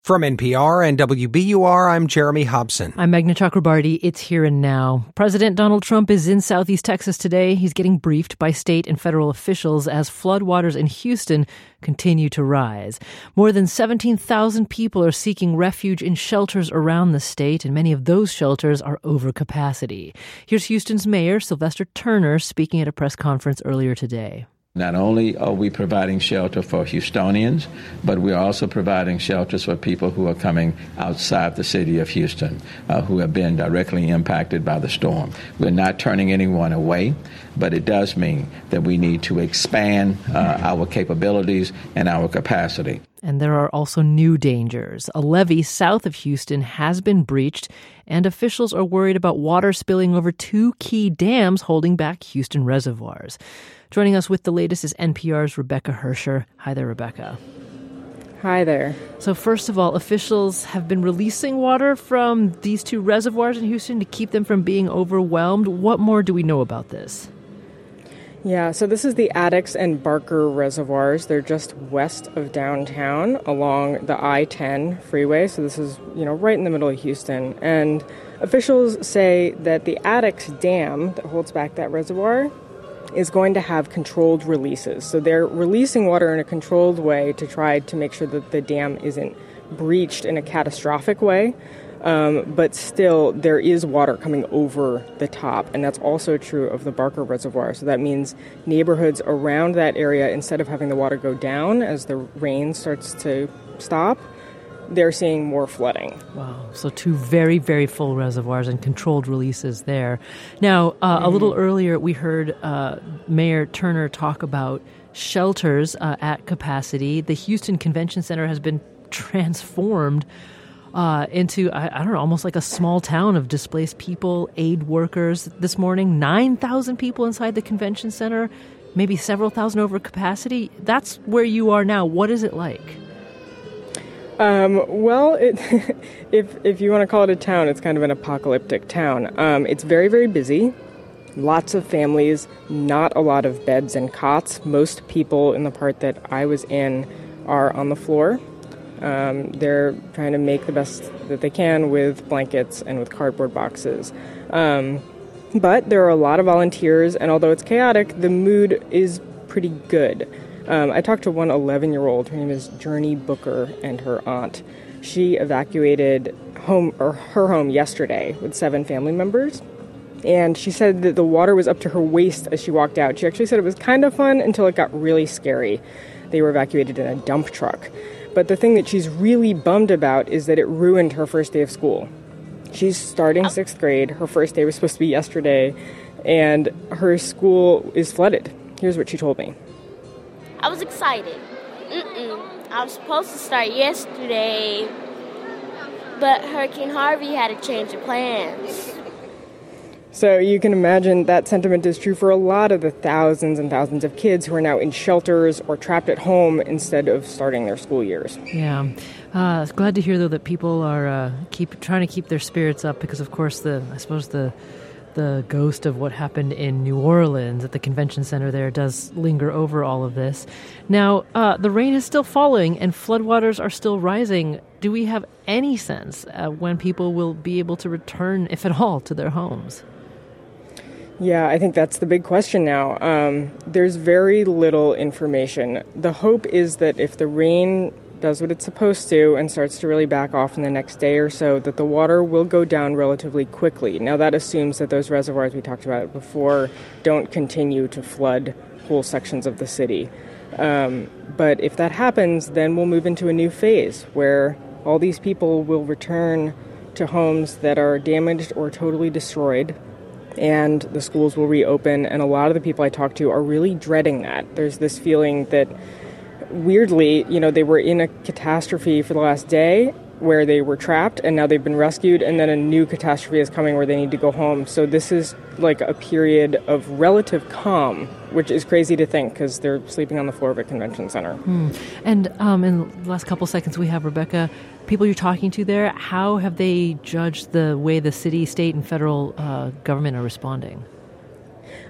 From NPR and WBUR, I'm Jeremy Hobson. I'm Meghna Chakrabarti. It's here and now. President Donald Trump is in Southeast Texas today. He's getting briefed by state and federal officials as floodwaters in Houston continue to rise. More than 17,000 people are seeking refuge in shelters around the state, and many of those shelters are over capacity. Here's Houston's Mayor Sylvester Turner speaking at a press conference earlier today. Not only are we providing shelter for Houstonians, but we're also providing shelters for people who are coming outside the city of Houston, who have been directly impacted by the storm. We're not turning anyone away, but it does mean that we need to expand our capabilities and our capacity. And there are also new dangers. A levee south of Houston has been breached, and officials are worried about water spilling over two key dams holding back Houston reservoirs. Joining us with the latest is NPR's Rebecca Hersher. Hi there, Rebecca. Hi there. So first of all, officials have been releasing water from these two reservoirs in Houston to keep them from being overwhelmed. What more do we know about this? Yeah, so this is the Addicks and Barker reservoirs. They're just west of downtown along the I-10 freeway. So this is, right in the middle of Houston. And officials say that the Addicks Dam that holds back that reservoir is going to have controlled releases. So they're releasing water in a controlled way to try to make sure that the dam isn't breached in a catastrophic way. But still, there is water coming over the top, and that's also true of the Barker Reservoir. So that means neighborhoods around that area, instead of having the water go down as the rain starts to stop, they're seeing more flooding. Wow. So two very, very full reservoirs and controlled releases there. Now, a little earlier, we heard Mayor Turner talk about shelters at capacity. The Houston Convention Center has been transformed into, I don't know, almost like a small town of displaced people, aid workers. This morning, 9,000 people inside the convention center, maybe several thousand over capacity. That's where you are now. What is it like? Well, if you want to call it a town, it's kind of an apocalyptic town. It's very, very busy. Lots of families, not a lot of beds and cots. Most people in the part that I was in are on the floor. They're trying to make the best that they can with blankets and with cardboard boxes. But there are a lot of volunteers, and although it's chaotic, the mood is pretty good. I talked to one 11-year-old. Her name is Journey Booker, and her aunt. She evacuated her home yesterday with 7 family members. And she said that the water was up to her waist as she walked out. She actually said it was kind of fun until it got really scary. They were evacuated in a dump truck. But the thing that she's really bummed about is that it ruined her first day of school. She's starting 6th grade. Her first day was supposed to be yesterday, and her school is flooded. Here's what she told me. I was excited. I was supposed to start yesterday, but Hurricane Harvey had to change the plans. So you can imagine that sentiment is true for a lot of the thousands and thousands of kids who are now in shelters or trapped at home instead of starting their school years. Yeah. Glad to hear, though, that people are trying to keep their spirits up because, of course, the ghost of what happened in New Orleans at the convention center there does linger over all of this. Now, the rain is still falling and floodwaters are still rising. Do we have any sense when people will be able to return, if at all, to their homes? Yeah, I think that's the big question now. There's very little information. The hope is that if the rain does what it's supposed to and starts to really back off in the next day or so, that the water will go down relatively quickly. Now, that assumes that those reservoirs we talked about before don't continue to flood whole sections of the city. But if that happens, then we'll move into a new phase where all these people will return to homes that are damaged or totally destroyed, and the schools will reopen. And a lot of the people I talk to are really dreading that. There's this feeling that, weirdly, they were in a catastrophe for the last day where they were trapped, and now they've been rescued, and then a new catastrophe is coming where they need to go home. So this is like a period of relative calm, which is crazy to think because they're sleeping on the floor of a convention center. And in the last couple seconds we have, Rebecca, people you're talking to there, how have they judged the way the city, state, and federal government are responding?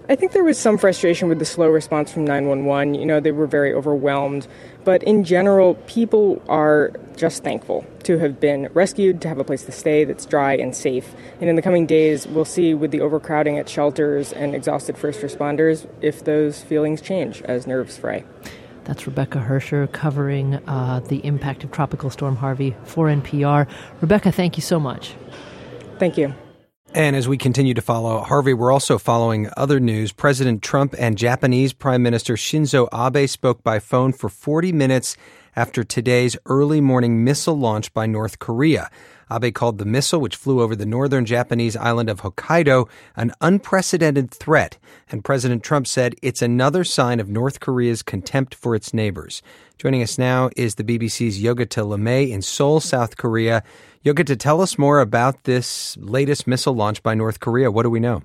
I think there was some frustration with the slow response from 911. You know, they were very overwhelmed. But in general, people are just thankful to have been rescued, to have a place to stay that's dry and safe. And in the coming days, we'll see with the overcrowding at shelters and exhausted first responders if those feelings change as nerves fray. That's Rebecca Hersher covering the impact of Tropical Storm Harvey for NPR. Rebecca, thank you so much. Thank you. And as we continue to follow Harvey, we're also following other news. President Trump and Japanese Prime Minister Shinzo Abe spoke by phone for 40 minutes after today's early morning missile launch by North Korea. Abe called the missile, which flew over the northern Japanese island of Hokkaido, an unprecedented threat. And President Trump said it's another sign of North Korea's contempt for its neighbors. Joining us now is the BBC's Yogita Lemay in Seoul, South Korea. Yogita, tell us more about this latest missile launch by North Korea. What do we know?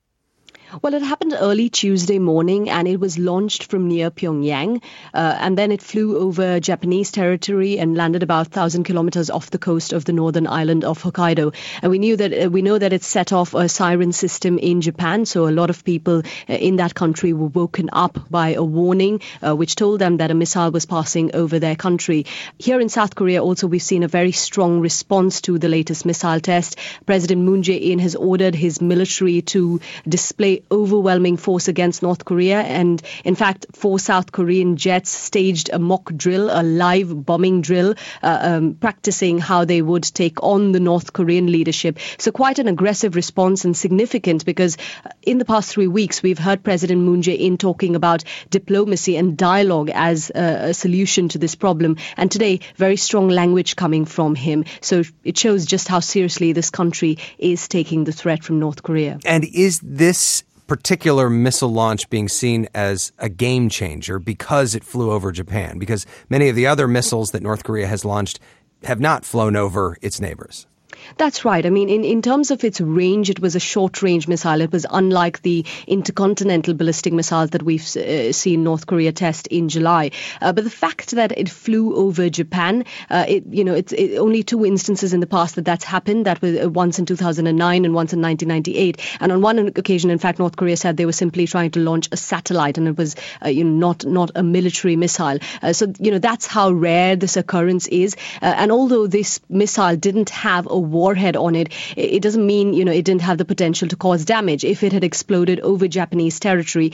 Well, it happened early Tuesday morning, and it was launched from near Pyongyang, and then it flew over Japanese territory and landed about 1,000 kilometers off the coast of the northern island of Hokkaido. And we know that it set off a siren system in Japan, so a lot of people in that country were woken up by a warning which told them that a missile was passing over their country. Here in South Korea, also, we've seen a very strong response to the latest missile test. President Moon Jae-in has ordered his military to display overwhelming force against North Korea, and in fact 4 South Korean jets staged a mock drill, a live bombing drill, practicing how they would take on the North Korean leadership. So quite an aggressive response, and significant because in the past 3 weeks we've heard President Moon Jae-in talking about diplomacy and dialogue as a solution to this problem, and today very strong language coming from him. So it shows just how seriously this country is taking the threat from North Korea. And is this particular missile launch being seen as a game changer because it flew over Japan? Because many of the other missiles that North Korea has launched have not flown over its neighbors. That's right. I mean, in terms of its range, it was a short-range missile. It was unlike the intercontinental ballistic missiles that we've seen North Korea test in July. But the fact that it flew over Japan, it's only 2 instances in the past that's happened. That was once in 2009 and once in 1998. And on one occasion, in fact, North Korea said they were simply trying to launch a satellite, and it was not a military missile. So that's how rare this occurrence is. And although this missile didn't have a warhead on it, it doesn't mean, it didn't have the potential to cause damage. If it had exploded over Japanese territory,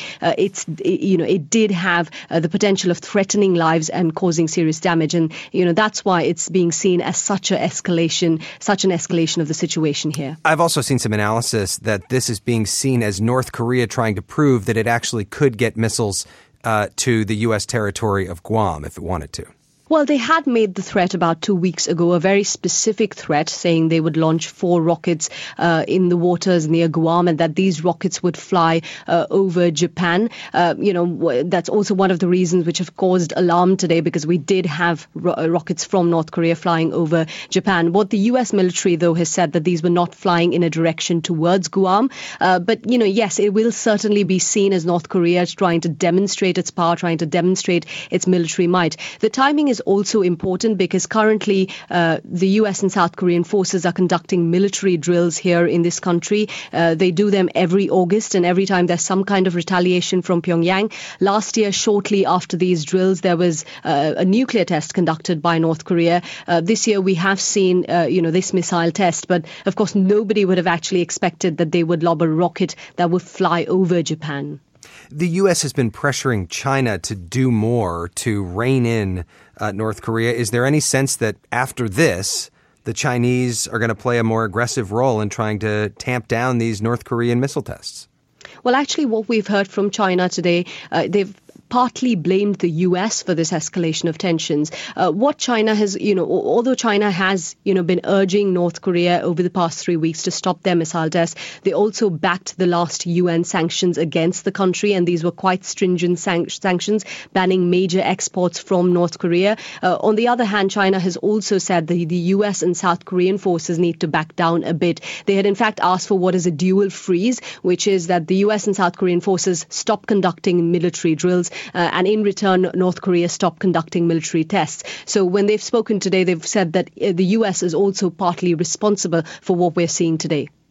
it did have the potential of threatening lives and causing serious damage. And, that's why it's being seen as such an escalation of the situation here. I've also seen some analysis that this is being seen as North Korea trying to prove that it actually could get missiles to the U.S. territory of Guam if it wanted to. Well, they had made the threat about 2 weeks ago, a very specific threat, saying they would launch 4 rockets in the waters near Guam, and that these rockets would fly over Japan. That's also one of the reasons which have caused alarm today, because we did have rockets from North Korea flying over Japan. What the U.S. military, though, has said that these were not flying in a direction towards Guam. But, yes, it will certainly be seen as North Korea trying to demonstrate its power, trying to demonstrate its military might. The timing is also important because currently the U.S. and South Korean forces are conducting military drills here in this country. They do them every August, and every time there's some kind of retaliation from Pyongyang. Last year, shortly after these drills, there was a nuclear test conducted by North Korea. This year, we have seen, this missile test, but of course, nobody would have actually expected that they would lob a rocket that would fly over Japan. The U.S. has been pressuring China to do more to rein in North Korea. Is there any sense that after this, the Chinese are going to play a more aggressive role in trying to tamp down these North Korean missile tests? Well, actually, what we've heard from China today, they've partly blamed the U.S. for this escalation of tensions. What China has, although China has, been urging North Korea over the past 3 weeks to stop their missile tests, they also backed the last UN sanctions against the country, and these were quite stringent sanctions, banning major exports from North Korea. On the other hand, China has also said that the U.S. and South Korean forces need to back down a bit. They had in fact asked for what is a dual freeze, which is that the U.S. and South Korean forces stop conducting military drills, and in return, North Korea stopped conducting military tests. So when they've spoken today, they've said that the U.S. is also partly responsible for what we're seeing today.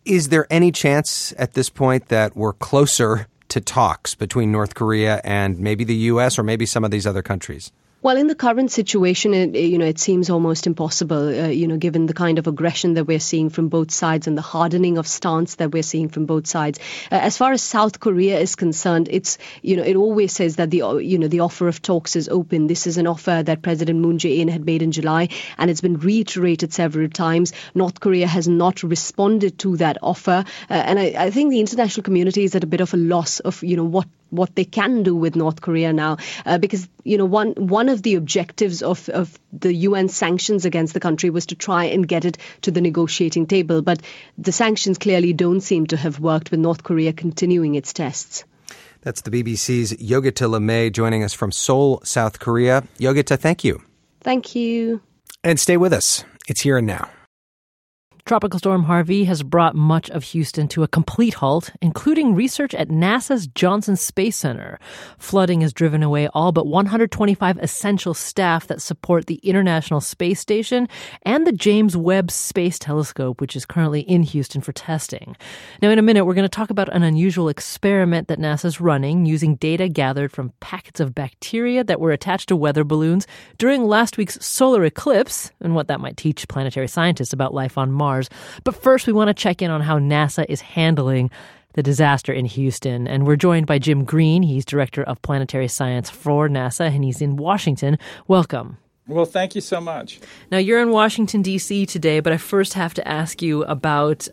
Is there any chance at this point that we're closer to talks between North Korea and maybe the U.S. or maybe some of these other countries? Well, in the current situation, it seems almost impossible, given the kind of aggression that we're seeing from both sides and the hardening of stance that we're seeing from both sides. As far as South Korea is concerned, it always says that the offer of talks is open. This is an offer that President Moon Jae-in had made in July, and it's been reiterated several times. North Korea has not responded to that offer, and I think the international community is at a bit of a loss of what they can do with North Korea now, because one of the objectives of the UN sanctions against the country was to try and get it to the negotiating table, but the sanctions clearly don't seem to have worked, with North Korea continuing its tests. That's the BBC's Yogita Lemay joining us from Seoul, South Korea. Yogita, thank you. Thank you. And stay with us. It's Here and Now. Tropical Storm Harvey has brought much of Houston to a complete halt, including research at NASA's Johnson Space Center. Flooding has driven away all but 125 essential staff that support the International Space Station and the James Webb Space Telescope, which is currently in Houston for testing. Now, in a minute, we're going to talk about an unusual experiment that NASA's running using data gathered from packets of bacteria that were attached to weather balloons during last week's solar eclipse and what that might teach planetary scientists about life on Mars. But first, we want to check in on how NASA is handling the disaster in Houston. And we're joined by Jim Green. He's Director of Planetary Science for NASA, and he's in Washington. Welcome. Well, thank you so much. Now, you're in Washington, D.C. today, but I first have to ask you about,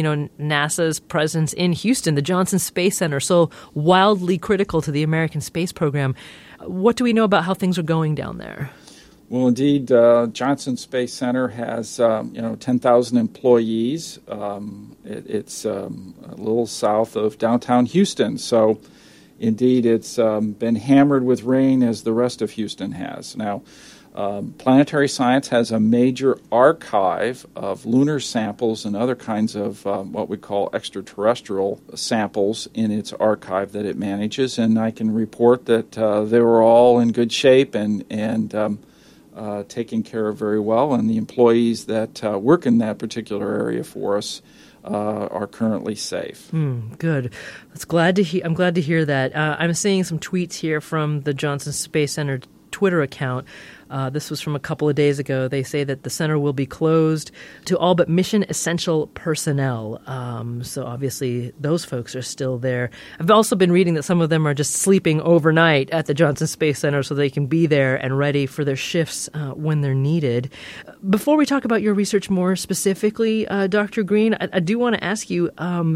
NASA's presence in Houston, the Johnson Space Center, so wildly critical to the American space program. What do we know about how things are going down there? Well, indeed, Johnson Space Center has 10,000 employees. It's a little south of downtown Houston, so indeed it's been hammered with rain as the rest of Houston has. Now, Planetary Science has a major archive of lunar samples and other kinds of what we call extraterrestrial samples in its archive that it manages, and I can report that they were all in good shape and taken care of very well, and the employees that work in that particular area for us are currently safe. Good. I'm glad to hear that. I'm seeing some tweets here from the Johnson Space Center Twitter account. This was from a couple of days ago. They say that the center will be closed to all but mission essential personnel. So obviously those folks are still there. I've also been reading that some of them are just sleeping overnight at the Johnson Space Center so they can be there and ready for their shifts when they're needed. Before we talk about your research more specifically, Dr. Green, I do want to ask you,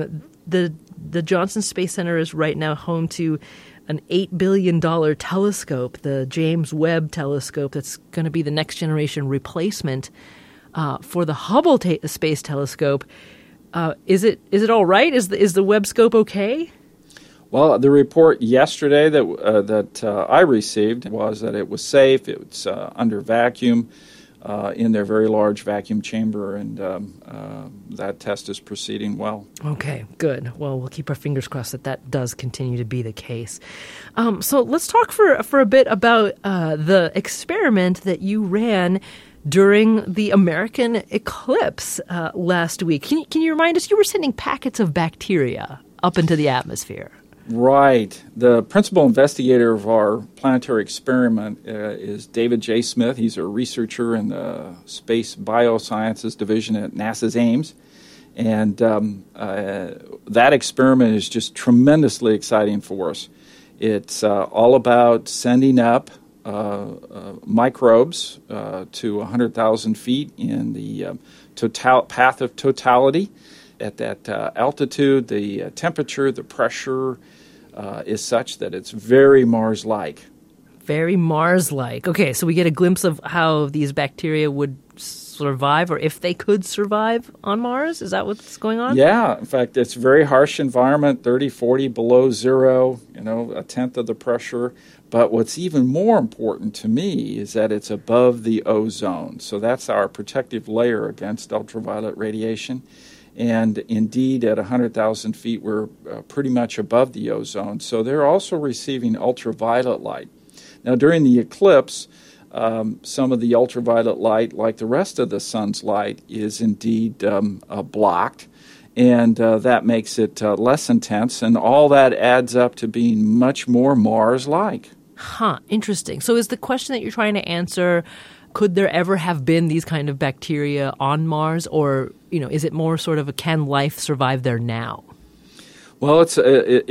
the Johnson Space Center is right now home to an $8 billion telescope, the James Webb Telescope, that's going to be the next generation replacement for the Hubble Space Telescope. Is it all right? Is the Webb scope okay? Well, the report yesterday that I received was that it was safe. It's under vacuum in their very large vacuum chamber, and that test is proceeding well. Okay, good. Well, we'll keep our fingers crossed that does continue to be the case. So let's talk for a bit about the experiment that you ran during the American eclipse last week. Can you remind us, you were sending packets of bacteria up into the atmosphere? Right. The principal investigator of our planetary experiment is David J. Smith. He's a researcher in the Space Biosciences Division at NASA's Ames. And that experiment is just tremendously exciting for us. It's all about sending up microbes to 100,000 feet in the path of totality. At that altitude, the temperature, the pressure is such that it's very Mars-like. Very Mars-like. Okay, so we get a glimpse of how these bacteria would survive, or if they could survive on Mars? Is that what's going on? Yeah. In fact, it's a very harsh environment, 30, 40 below zero, a tenth of the pressure. But what's even more important to me is that it's above the ozone. So that's our protective layer against ultraviolet radiation. And indeed, at 100,000 feet, we're pretty much above the ozone. So they're also receiving ultraviolet light. Now, during the eclipse, some of the ultraviolet light, like the rest of the sun's light, is indeed blocked. and that makes it less intense, and all that adds up to being much more Mars-like. Interesting. So is the question that you're trying to answer, could there ever have been these kind of bacteria on Mars, or is it more sort of can life survive there now? Well, it's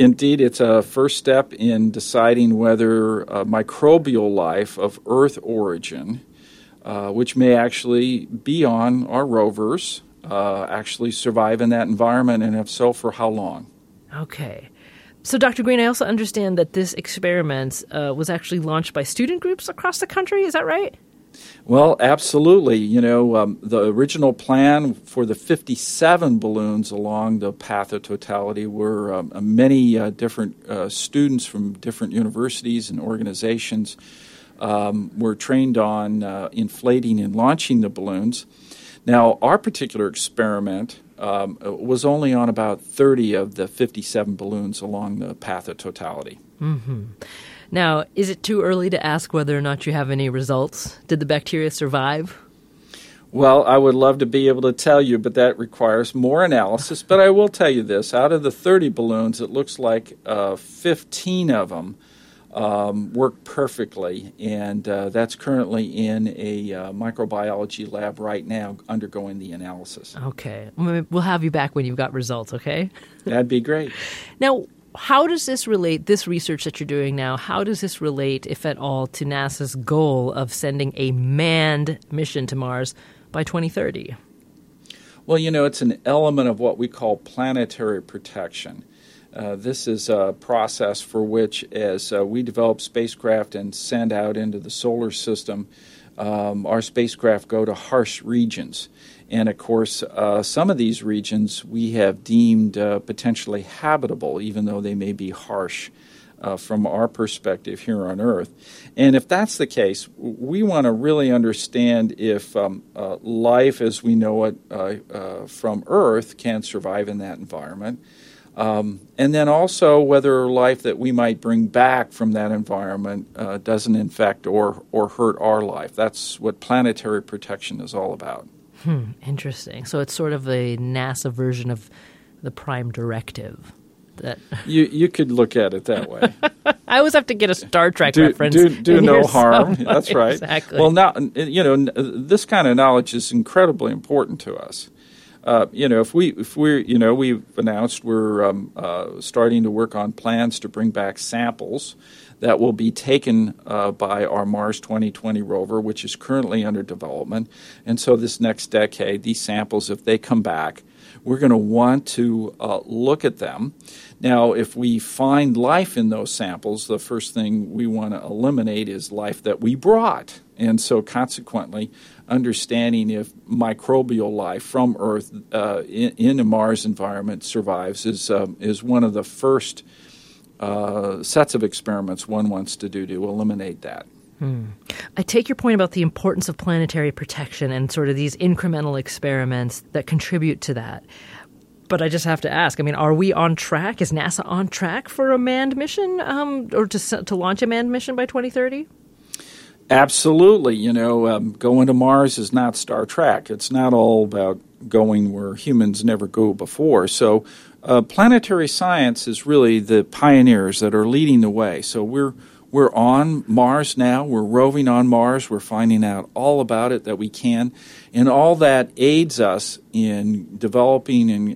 a first step in deciding whether microbial life of Earth origin, which may actually be on our rovers, actually survive in that environment, and if so, for how long. Okay. So, Dr. Green, I also understand that this experiment was actually launched by student groups across the country. Is that right? Well, absolutely. The original plan for the 57 balloons along the path of totality were many different students from different universities and organizations were trained on inflating and launching the balloons. Now, our particular experiment was only on about 30 of the 57 balloons along the path of totality. Mm-hmm. Now, is it too early to ask whether or not you have any results? Did the bacteria survive? Well, I would love to be able to tell you, but that requires more analysis. But I will tell you this. Out of the 30 balloons, it looks like 15 of them work perfectly, and that's currently in a microbiology lab right now undergoing the analysis. Okay. We'll have you back when you've got results, okay? That'd be great. Now, how does this relate, this research that you're doing now, how does this relate, if at all, to NASA's goal of sending a manned mission to Mars by 2030? Well, it's an element of what we call planetary protection. This is a process for which, as we develop spacecraft and send out into the solar system, our spacecraft go to harsh regions. And, of course, some of these regions we have deemed potentially habitable, even though they may be harsh from our perspective here on Earth. And if that's the case, we want to really understand if life as we know it from Earth can survive in that environment. And then also whether life that we might bring back from that environment doesn't infect or hurt our life. That's what planetary protection is all about. Interesting. So it's sort of a NASA version of the Prime Directive. That you could look at it that way. I always have to get a Star Trek reference. Do no harm. That's right. Exactly. Well, now this kind of knowledge is incredibly important to us. If we've announced we're starting to work on plans to bring back samples that will be taken by our Mars 2020 rover, which is currently under development. And so this next decade, these samples, if they come back, we're going to want to look at them. Now, if we find life in those samples, the first thing we want to eliminate is life that we brought. And so consequently, understanding if microbial life from Earth in a Mars environment survives is one of the first sets of experiments one wants to do to eliminate that. I take your point about the importance of planetary protection and sort of these incremental experiments that contribute to that. But I just have to ask, are we on track? Is NASA on track for a manned mission or to launch a manned mission by 2030? Absolutely. Going to Mars is not Star Trek. It's not all about going where humans never go before. So planetary science is really the pioneers that are leading the way. So we're on Mars now. We're roving on Mars. We're finding out all about it that we can. And all that aids us in developing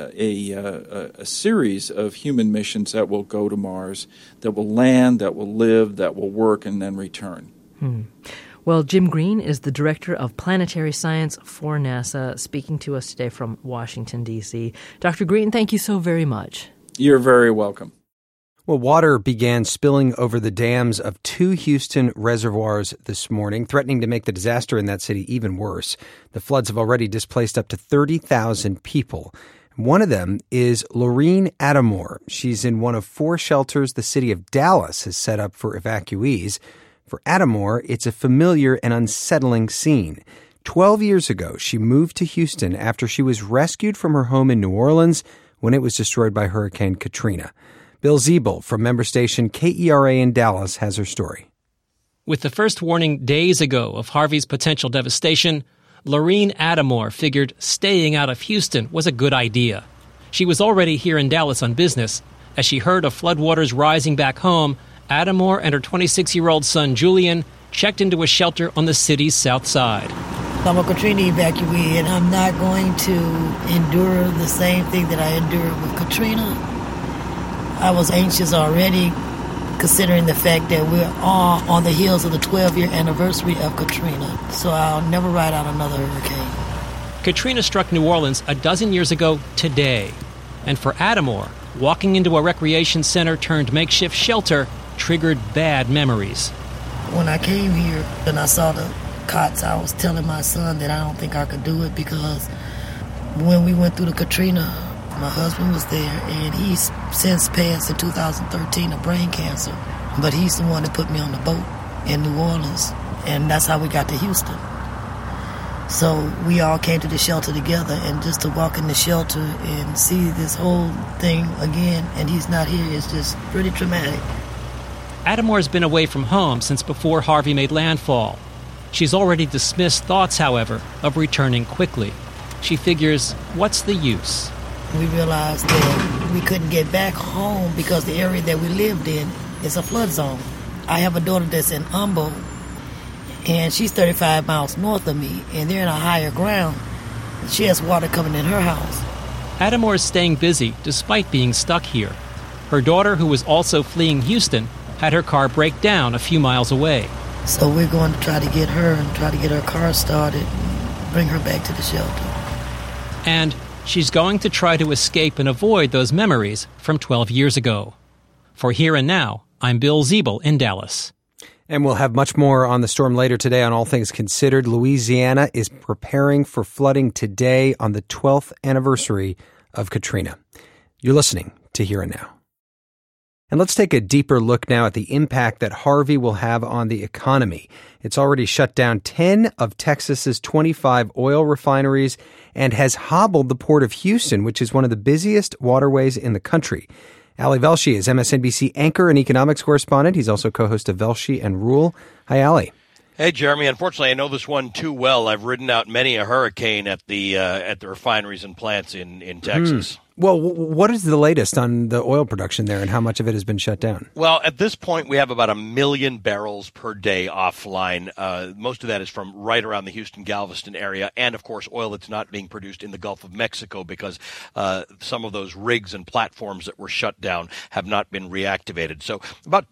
a series of human missions that will go to Mars, that will land, that will live, that will work, and then return. Well, Jim Green is the Director of Planetary Science for NASA, speaking to us today from Washington, D.C. Dr. Green, thank you so very much. You're very welcome. Well, water began spilling over the dams of 2 Houston reservoirs this morning, threatening to make the disaster in that city even worse. The floods have already displaced up to 30,000 people. One of them is Laureen Attamore. She's in one of 4 shelters the city of Dallas has set up for evacuees. For Attamore, it's a familiar and unsettling scene. 12 years ago, she moved to Houston after she was rescued from her home in New Orleans when it was destroyed by Hurricane Katrina. Bill Ziebel from member station KERA in Dallas has her story. With the first warning days ago of Harvey's potential devastation, Laureen Attamore figured staying out of Houston was a good idea. She was already here in Dallas on business. As she heard of floodwaters rising back home, Adamore and her 26-year-old son, Julian, checked into a shelter on the city's south side. I'm a Katrina evacuee, and I'm not going to endure the same thing that I endured with Katrina. I was anxious already, considering the fact that we're all on the heels of the 12-year anniversary of Katrina. So I'll never ride out another hurricane. Katrina struck New Orleans a dozen years ago today. And for Adamore, walking into a recreation center turned makeshift shelter triggered bad memories. When I came here and I saw the cots, I was telling my son that I don't think I could do it, because when we went through the Katrina, my husband was there, and he's since passed in 2013 of brain cancer. But he's the one that put me on the boat in New Orleans, and that's how we got to Houston. So we all came to the shelter together, and just to walk in the shelter and see this whole thing again, and he's not here, is just pretty traumatic. Adamore's been away from home since before Harvey made landfall. She's already dismissed thoughts, however, of returning quickly. She figures, what's the use? We realized that we couldn't get back home because the area that we lived in is a flood zone. I have a daughter that's in Humboldt, and she's 35 miles north of me, and they're in a higher ground. She has water coming in her house. Adamore is staying busy despite being stuck here. Her daughter, who was also fleeing Houston, had her car break down a few miles away. So we're going to try to get her and try to get her car started and bring her back to the shelter. And she's going to try to escape and avoid those memories from 12 years ago. For Here and Now, I'm Bill Ziebel in Dallas. And we'll have much more on the storm later today on All Things Considered. Louisiana is preparing for flooding today on the 12th anniversary of Katrina. You're listening to Here and Now. And let's take a deeper look now at the impact that Harvey will have on the economy. It's already shut down 10 of Texas's 25 oil refineries and has hobbled the port of Houston, which is one of the busiest waterways in the country. Ali Velshi is MSNBC anchor and economics correspondent. He's also co-host of Velshi and Rule. Hi, Ali. Hey, Jeremy. Unfortunately, I know this one too well. I've ridden out many a hurricane at the refineries and plants in Texas. Well, what is the latest on the oil production there and how much of it has been shut down? Well, at this point, we have about 1 million barrels per day offline. Most of that is from right around the Houston-Galveston area and, of course, oil that's not being produced in the Gulf of Mexico because some of those rigs and platforms that were shut down have not been reactivated. So about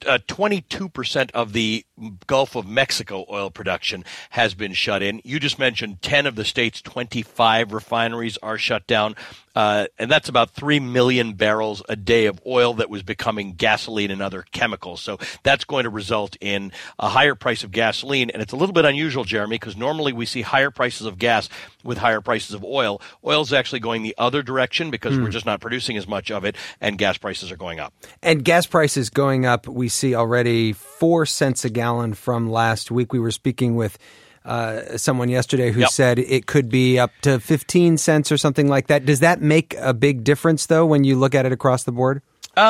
22% of the Gulf of Mexico oil production has been shut in. You just mentioned 10 of the state's 25 refineries are shut down. And that's about 3 million barrels a day of oil that was becoming gasoline and other chemicals. So that's going to result in a higher price of gasoline. And it's a little bit unusual, Jeremy, because normally we see higher prices of gas with higher prices of oil. Oil's actually going the other direction because we're just not producing as much of it, and gas prices are going up. And gas prices going up, we see already 4 cents a gallon from last week. We were speaking with someone yesterday who said it could be up to 15 cents or something like that. Does that make a big difference, though, when you look at it across the board?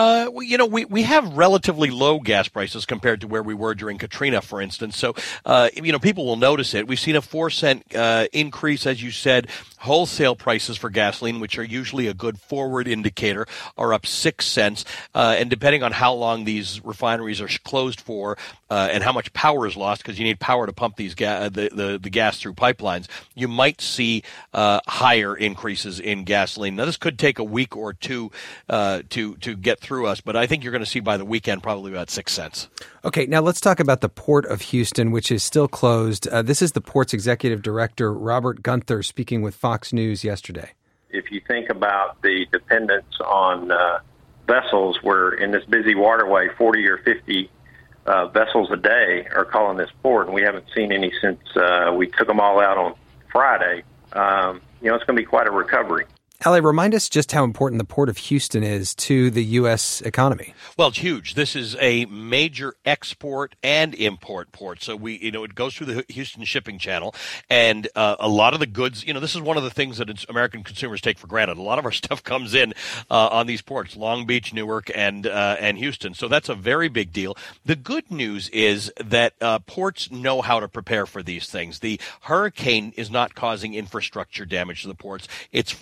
We have relatively low gas prices compared to where we were during Katrina, for instance. So, people will notice it. We've seen a 4-cent increase, as you said. Wholesale prices for gasoline, which are usually a good forward indicator, are up 6 cents. And depending on how long these refineries are closed for and how much power is lost, because you need power to pump these the gas through pipelines, you might see higher increases in gasoline. Now, this could take a week or two to get through us, but I think you're going to see by the weekend probably about 6 cents. Okay, now let's talk about the Port of Houston, which is still closed. This is the port's executive director, Robert Gunther, speaking with Fox News yesterday. If you think about the dependence on vessels, where in this busy waterway, 40 or 50 vessels a day are calling this port, and we haven't seen any since we took them all out on Friday. It's going to be quite a recovery. Ali, remind us just how important the Port of Houston is to the U.S. economy. Well, it's huge. This is a major export and import port. So it goes through the Houston shipping channel, and a lot of the goods, this is one of the things that American consumers take for granted. A lot of our stuff comes in on these ports, Long Beach, Newark, and Houston. So that's a very big deal. The good news is that ports know how to prepare for these things. The hurricane is not causing infrastructure damage to the ports. It's flooding. It's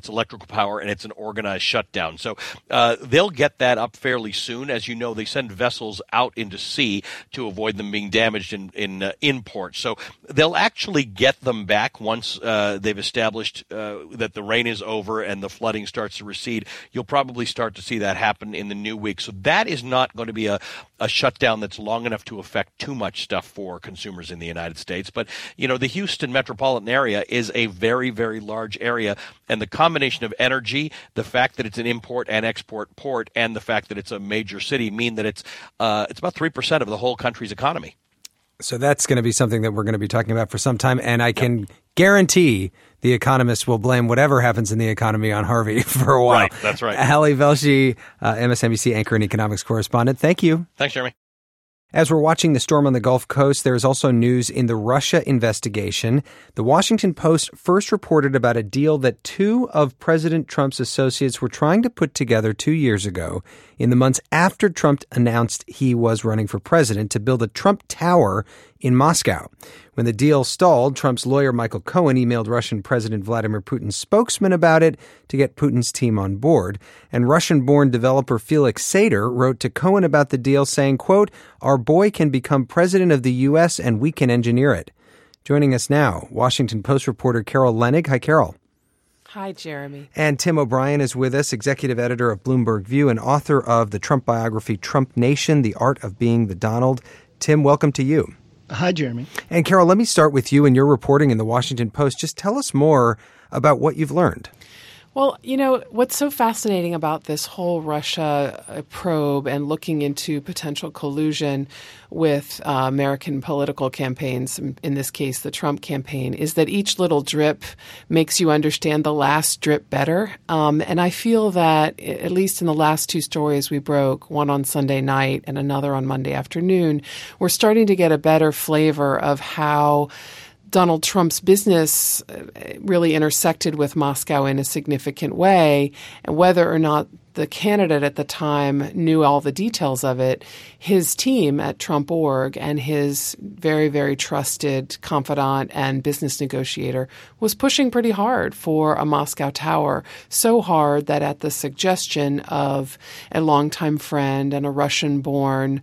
it's electrical power, and it's an organized shutdown. So they'll get that up fairly soon. As you know, they send vessels out into sea to avoid them being damaged in port. So they'll actually get them back once they've established that the rain is over and the flooding starts to recede. You'll probably start to see that happen in the new week. So that is not going to be a shutdown that's long enough to affect too much stuff for consumers in the United States. But, the Houston metropolitan area is a very, very large area, and the combination of energy, the fact that it's an import and export port, and the fact that it's a major city mean that it's about 3% of the whole country's economy. So that's going to be something that we're going to be talking about for some time, and I can guarantee the economists will blame whatever happens in the economy on Harvey for a while. Right, that's right. Ali Velshi, MSNBC anchor and economics correspondent. Thank you. Thanks, Jeremy. As we're watching the storm on the Gulf Coast, there is also news in the Russia investigation. The Washington Post first reported about a deal that two of President Trump's associates were trying to put together 2 years ago in the months after Trump announced he was running for president to build a Trump Tower in Moscow. When the deal stalled, Trump's lawyer Michael Cohen emailed Russian President Vladimir Putin's spokesman about it to get Putin's team on board. And Russian-born developer Felix Sater wrote to Cohen about the deal saying, quote, "Our boy can become president of the U.S. and we can engineer it." Joining us now, Washington Post reporter Carol Leonnig. Hi, Carol. Hi, Jeremy. And Tim O'Brien is with us, executive editor of Bloomberg View and author of the Trump biography, Trump Nation, The Art of Being the Donald. Tim, welcome to you. Hi, Jeremy. And Carol, let me start with you and your reporting in the Washington Post. Just tell us more about what you've learned. Well, what's so fascinating about this whole Russia probe and looking into potential collusion with American political campaigns, in this case, the Trump campaign, is that each little drip makes you understand the last drip better. And I feel that, at least in the last two stories we broke, one on Sunday night and another on Monday afternoon, we're starting to get a better flavor of how Donald Trump's business really intersected with Moscow in a significant way, and whether or not the candidate at the time knew all the details of it, his team at Trump.org and his very, very trusted confidant and business negotiator was pushing pretty hard for a Moscow tower, so hard that at the suggestion of a longtime friend and a Russian-born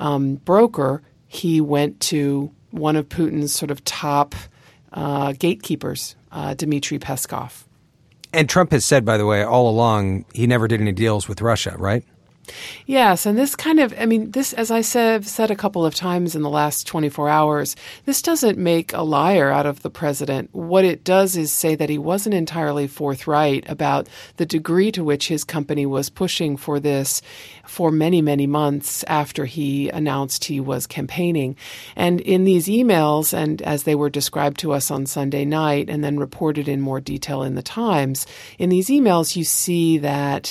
broker, he went to one of Putin's sort of top gatekeepers, Dmitry Peskov. And Trump has said, by the way, all along, he never did any deals with Russia, right? Yes, and this, as I said a couple of times in the last 24 hours, this doesn't make a liar out of the president. What it does is say that he wasn't entirely forthright about the degree to which his company was pushing for this for many, many months after he announced he was campaigning. And in these emails, and as they were described to us on Sunday night and then reported in more detail in the Times, in these emails you see that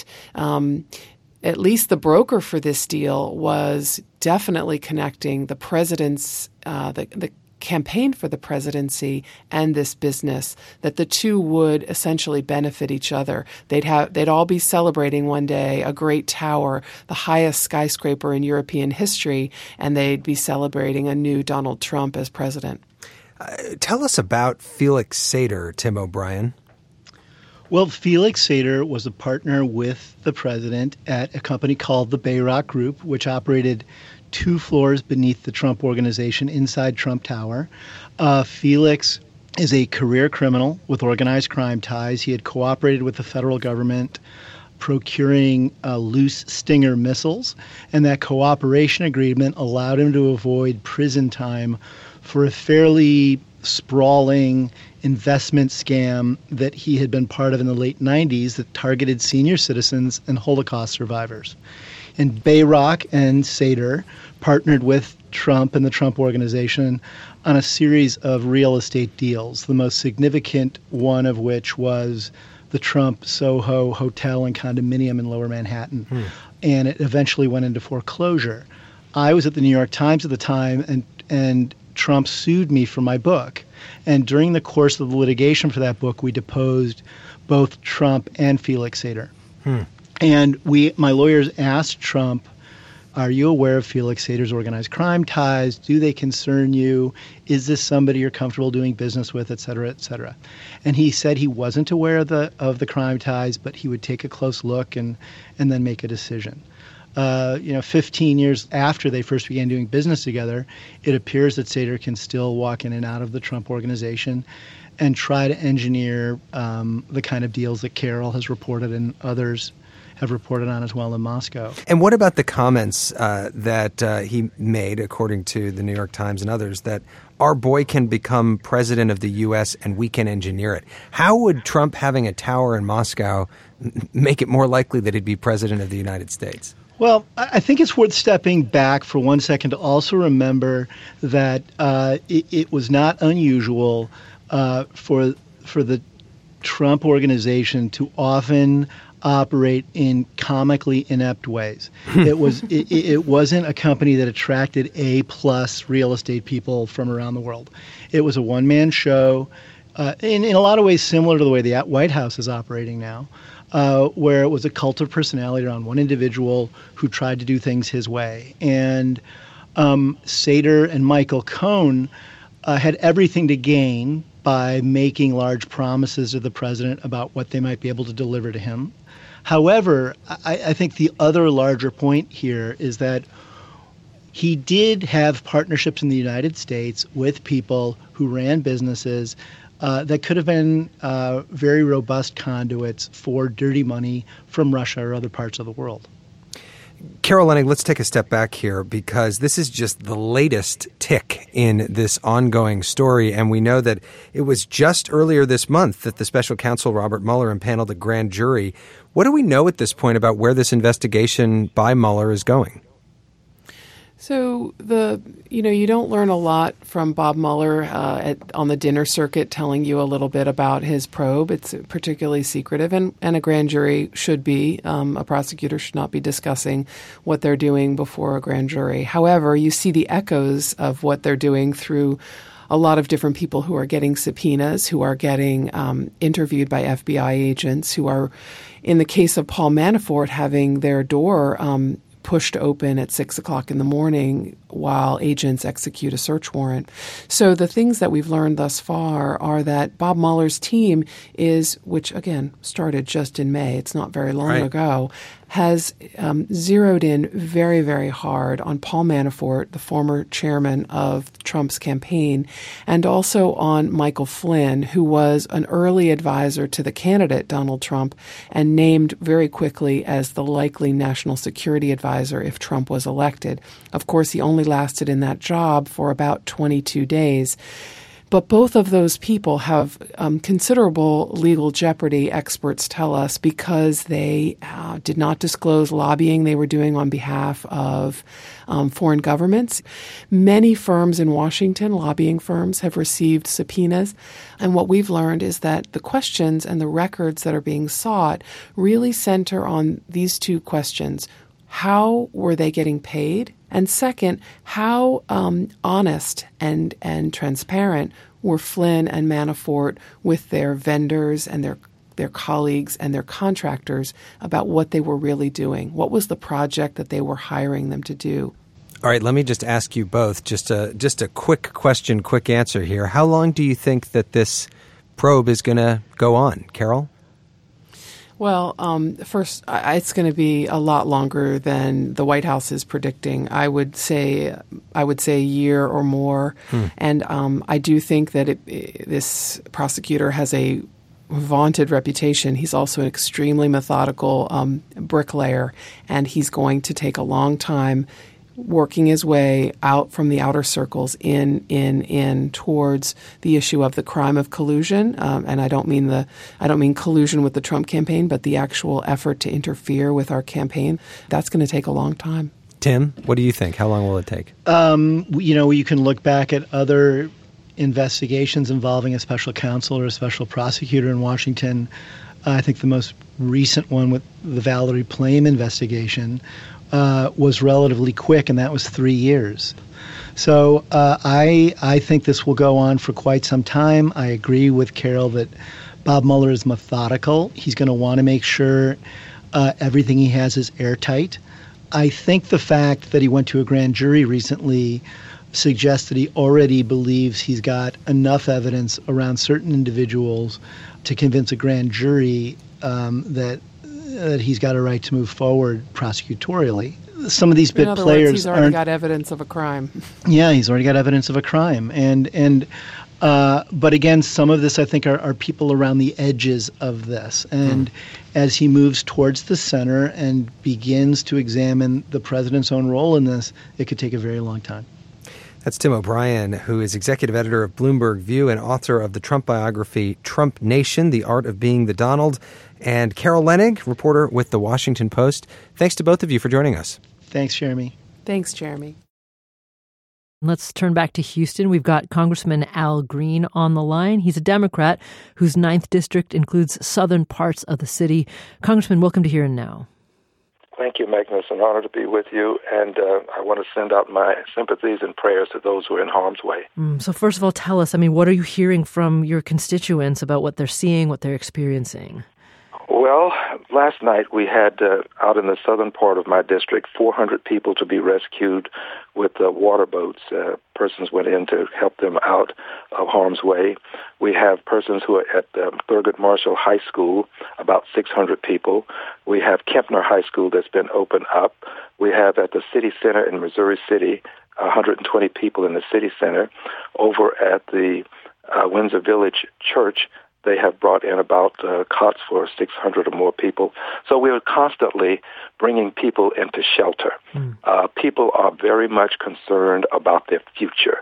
at least the broker for this deal was definitely connecting the president's, the campaign for the presidency and this business, that the two would essentially benefit each other. They'd all be celebrating one day a great tower, the highest skyscraper in European history, and they'd be celebrating a new Donald Trump as president. Tell us about Felix Sater, Tim O'Brien. Well, Felix Sater was a partner with the president at a company called the Bayrock Group, which operated 2 floors beneath the Trump Organization inside Trump Tower. Felix is a career criminal with organized crime ties. He had cooperated with the federal government procuring loose Stinger missiles, and that cooperation agreement allowed him to avoid prison time for a fairly sprawling investment scam that he had been part of in the late 90s that targeted senior citizens and Holocaust survivors. And Bayrock and Sater partnered with Trump and the Trump Organization on a series of real estate deals, the most significant one of which was the Trump Soho Hotel and Condominium in Lower Manhattan. And it eventually went into foreclosure. I was at the New York Times at the time, and Trump sued me for my book. And during the course of the litigation for that book, we deposed both Trump and Felix Sater. And my lawyers asked Trump Are you aware of Felix Sater's organized crime ties? Do they concern you? Is this somebody you're comfortable doing business with, et cetera, et cetera? And he said he wasn't aware of the crime ties, but he would take a close look and then make a decision. 15 years after they first began doing business together, it appears that Sater can still walk in and out of the Trump organization and try to engineer the kind of deals that Carol has reported and others have reported on as well in Moscow. And what about the comments that he made, according to the New York Times and others, that our boy can become president of the U.S. and we can engineer it? How would Trump having a tower in Moscow make it more likely that he'd be president of the United States? Well, I think it's worth stepping back for 1 second to also remember that it was not unusual for the Trump organization to often operate in comically inept ways. It wasn't a company that attracted A-plus real estate people from around the world. It was a one-man show, in a lot of ways similar to the way the White House is operating now, where it was a cult of personality around one individual who tried to do things his way. And Sater and Michael Cohen had everything to gain by making large promises to the president about what they might be able to deliver to him. However, I think the other larger point here is that he did have partnerships in the United States with people who ran businesses that could have been very robust conduits for dirty money from Russia or other parts of the world. Carol Leonnig, let's take a step back here because this is just the latest tick in this ongoing story. And we know that it was just earlier this month that the special counsel Robert Mueller impaneled a grand jury. What do we know at this point about where this investigation by Mueller is going? So you don't learn a lot from Bob Mueller on the dinner circuit telling you a little bit about his probe. It's particularly secretive, and a grand jury should be. A prosecutor should not be discussing what they're doing before a grand jury. However, you see the echoes of what they're doing through a lot of different people who are getting subpoenas, who are getting interviewed by FBI agents, who are, in the case of Paul Manafort, having their door pushed open at 6 o'clock in the morning while agents execute a search warrant. So the things that we've learned thus far are that Bob Mueller's team is, which again started just in May, it's not very long ago, has zeroed in very, very hard on Paul Manafort, the former chairman of Trump's campaign, and also on Michael Flynn, who was an early advisor to the candidate, Donald Trump, and named very quickly as the likely national security advisor if Trump was elected. Of course, he only lasted in that job for about 22 days. But both of those people have considerable legal jeopardy, experts tell us, because they did not disclose lobbying they were doing on behalf of foreign governments. Many firms in Washington, lobbying firms, have received subpoenas. And what we've learned is that the questions and the records that are being sought really center on these two questions. How were they getting paid? And second, how honest and transparent were Flynn and Manafort with their vendors and their colleagues and their contractors about what they were really doing? What was the project that they were hiring them to do? All right, let me just ask you both just a quick question, quick answer here. How long do you think that this probe is going to go on, Carol? Well, first, it's going to be a lot longer than the White House is predicting. I would say a year or more. And I do think that this prosecutor has a vaunted reputation. He's also an extremely methodical bricklayer, and he's going to take a long time working his way out from the outer circles in towards the issue of the crime of collusion. And I don't mean collusion with the Trump campaign, but the actual effort to interfere with our campaign. That's going to take a long time. Tim, what do you think? How long will it take? You can look back at other investigations involving a special counsel or a special prosecutor in Washington. I think the most recent one with the Valerie Plame investigation was relatively quick, and that was 3 years. So I think this will go on for quite some time. I agree with Carol that Bob Mueller is methodical. He's going to want to make sure everything he has is airtight. I think the fact that he went to a grand jury recently suggests that he already believes he's got enough evidence around certain individuals to convince a grand jury that he's got a right to move forward prosecutorially. Some of these big players words, he's already got evidence of a crime. Yeah, he's already got evidence of a crime. But again, some of this, I think, are people around the edges of this. And as he moves towards the center and begins to examine the president's own role in this, it could take a very long time. That's Tim O'Brien, who is executive editor of Bloomberg View and author of the Trump biography, Trump Nation, The Art of Being the Donald, and Carol Leonnig, reporter with The Washington Post. Thanks to both of you for joining us. Thanks, Jeremy. Thanks, Jeremy. Let's turn back to Houston. We've got Congressman Al Green on the line. He's a Democrat whose 9th district includes southern parts of the city. Congressman, welcome to Here and Now. Thank you, Megan. It's an honor to be with you, and I want to send out my sympathies and prayers to those who are in harm's way. So first of all, tell us, what are you hearing from your constituents about what they're seeing, what they're experiencing? Well, last night we had out in the southern part of my district 400 people to be rescued with water boats. Persons went in to help them out of harm's way. We have persons who are at Thurgood Marshall High School, about 600 people. We have Kempner High School that's been opened up. We have at the City Center in Missouri City, 120 people in the City Center. Over at the Windsor Village Church, they have brought in about cots for 600 or more people. So we are constantly bringing people into shelter. People are very much concerned about their future.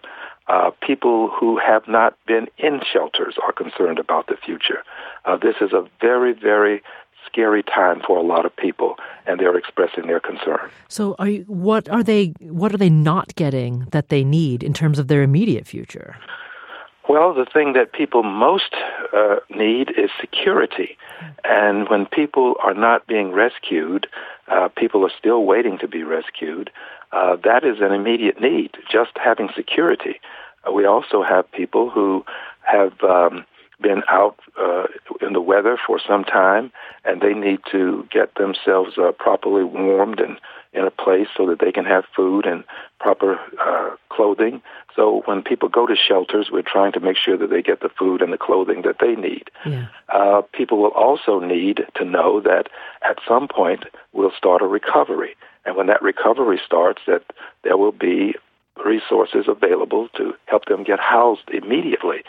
People who have not been in shelters are concerned about the future. This is a very, very scary time for a lot of people, and they're expressing their concern. So what are they not getting that they need in terms of their immediate future? Well, the thing that people most need is security. And when people are not being rescued, people are still waiting to be rescued. That is an immediate need, just having security. We also have people who have been out in the weather for some time, and they need to get themselves properly warmed and in a place so that they can have food and proper clothing. So when people go to shelters, we're trying to make sure that they get the food and the clothing that they need. Yeah. People will also need to know that at some point we'll start a recovery. And when that recovery starts, that there will be resources available to help them get housed immediately.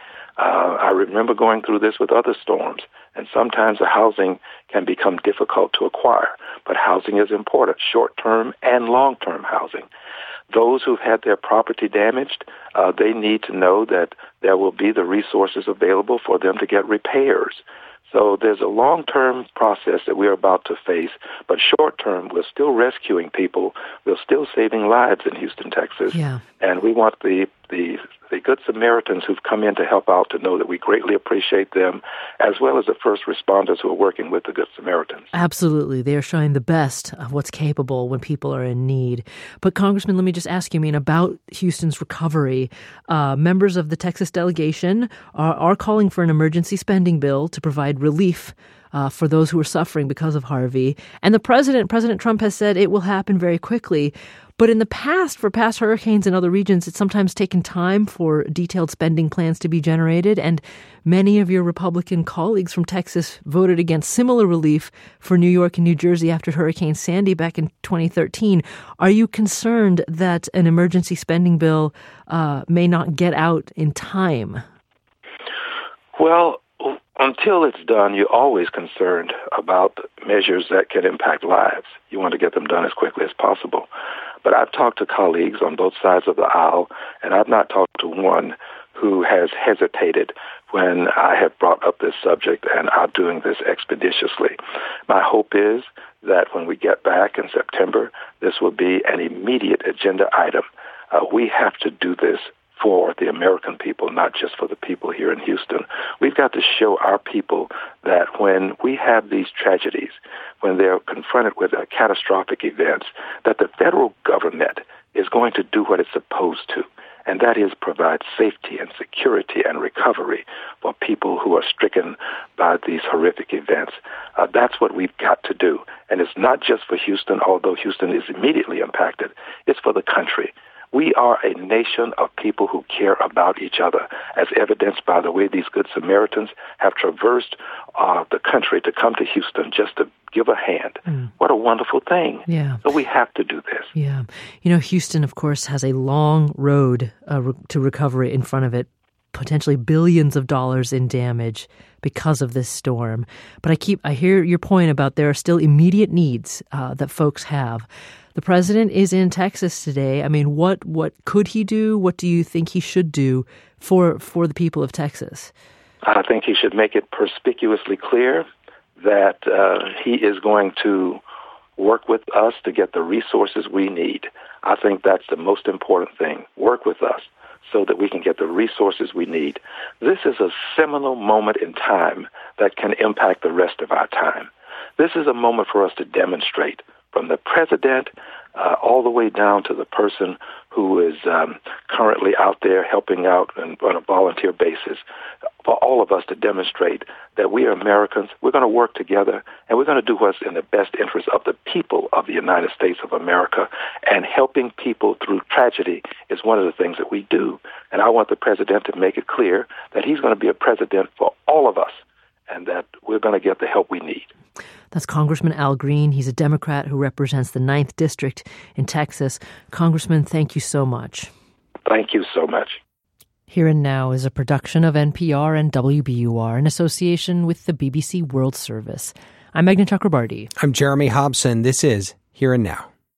I remember going through this with other storms, and sometimes the housing can become difficult to acquire. But housing is important, short-term and long-term housing. Those who've had their property damaged, they need to know that there will be the resources available for them to get repairs. So there's a long-term process that we're about to face, but short-term, we're still rescuing people. We're still saving lives in Houston, Texas. Yeah. And we want the Good Samaritans who've come in to help out to know that we greatly appreciate them, as well as the first responders who are working with the Good Samaritans. Absolutely. They are showing the best of what's capable when people are in need. But Congressman, let me just ask you, about Houston's recovery. Members of the Texas delegation are calling for an emergency spending bill to provide relief for those who are suffering because of Harvey. And President Trump has said it will happen very quickly. But in the past, for past hurricanes in other regions, it's sometimes taken time for detailed spending plans to be generated. And many of your Republican colleagues from Texas voted against similar relief for New York and New Jersey after Hurricane Sandy back in 2013. Are you concerned that an emergency spending bill may not get out in time? Well, until it's done, you're always concerned about measures that can impact lives. You want to get them done as quickly as possible. But I've talked to colleagues on both sides of the aisle, and I've not talked to one who has hesitated when I have brought up this subject and are doing this expeditiously. My hope is that when we get back in September, this will be an immediate agenda item. We have to do this for the American people, not just for the people here in Houston. We've got to show our people that when we have these tragedies, when they're confronted with catastrophic events, that the federal government is going to do what it's supposed to. and that is provide safety and security and recovery for people who are stricken by these horrific events. That's what we've got to do. And it's not just for Houston, although Houston is immediately impacted. It's for the country. We are a nation of people who care about each other, as evidenced by the way these Good Samaritans have traversed the country to come to Houston just to give a hand. What a wonderful thing. Yeah. So we have to do this. Yeah. You know, Houston, of course, has a long road to recovery in front of it, potentially billions of dollars in damage because of this storm. But I hear your point about there are still immediate needs that folks have. The president is in Texas today. I mean, what could he do? What do you think he should do for the people of Texas? I think he should make it perspicuously clear that he is going to work with us to get the resources we need. I think that's the most important thing. Work with us so that we can get the resources we need. This is a seminal moment in time that can impact the rest of our time. This is a moment for us to demonstrate, from the president all the way down to the person who is currently out there helping out on a volunteer basis, for all of us to demonstrate that we are Americans. We're going to work together, and we're going to do what's in the best interest of the people of the United States of America. And helping people through tragedy is one of the things that we do. And I want the president to make it clear that he's going to be a president for all of us, and that we're going to get the help we need. That's Congressman Al Green. He's a Democrat who represents the 9th District in Texas. Congressman, thank you so much. Thank you so much. Here and Now is a production of NPR and WBUR in association with the BBC World Service. I'm Meghna Chakrabarti. I'm Jeremy Hobson. This is Here and Now.